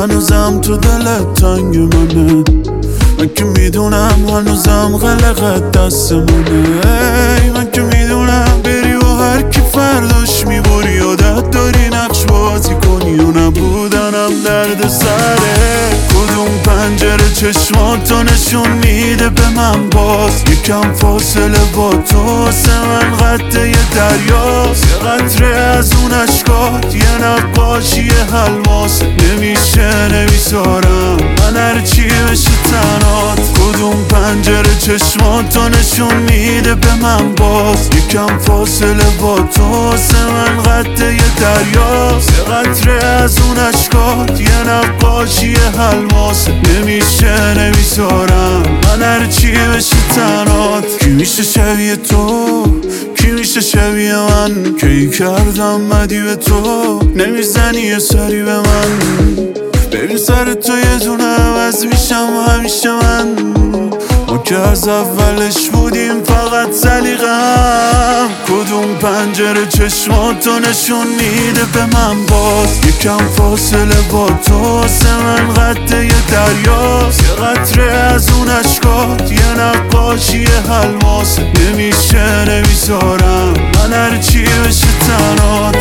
هنوزم تو دلت تنگ منه، من که میدونم هنوزم غلقت دستمونه. من که میدونم بری و هر کی فرداش میبری، عادت داری نقش بازی کنی و نبودنم درد سره. کدوم پنجره چشماتو نشون میده به من باز، یکم فاصله با تو من قطعه دریاست. یه قطره از اون اشکات یه نقاشی الماس، نمیشه نمیذارم من هرچی بشه تنات. کدوم پنجره چشماتو نشون میده به من باز، یکم فاصله با تو من قطعه دریاست. یه قطره از اون اشکات یه نقاشی الماس، نمیشه نمیذارم من هرچی بشه تنات. کی میشه شبیه تو، کی میشه شبیه من، کی کردم مدی به تو نمیزنی یه سری به من. ببین سر تو یه دونه عوض میشم همیشه من، ما که از اولش بودیم فقط سلیقه‌ام. کدوم پنجره چشماتو نشون میده به من باز، یکم فاصله با تو من قطعه دریاست. یه قطره از اون اشکات یه نقاشی الماس، نمیشه نمیذارم من هرچی بشه تنات.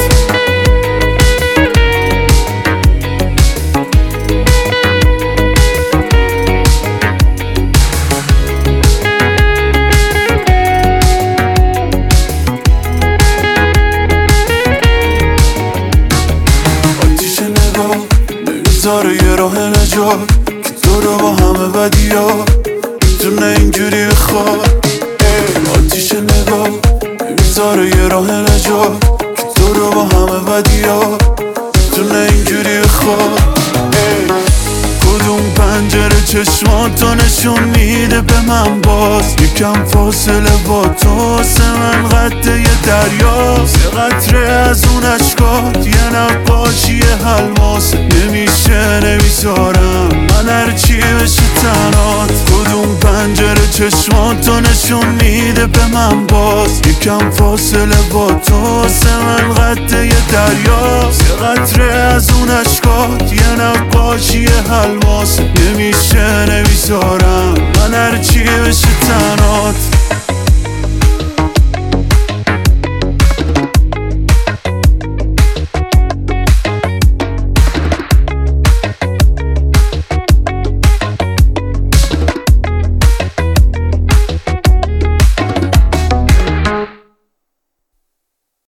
نمیذاره یه راه نجات که تو رو با همه بدیا میتونه اینجوری بخواد. آتیش نگاه نمیذاره یه راه نجات که تو رو با همه بدیا میتونه اینجوری بخواد. کدوم پنجره چشماتو نشون میده به من باز، یکم فاصله با تو من قطعه دریاست. یه قطره از اون اشکات یه نقاشی الماس، نمیشه نمیذارم من هرچی بشه تنات. کدوم پنجره چشماتو نشون میده به من باز، یکم فاصله با تو من قطعه دریاست. یه قطره از اون اشکات یه نقاشی الماس، نمیشه نمیذارم من هرچی بشه تنات.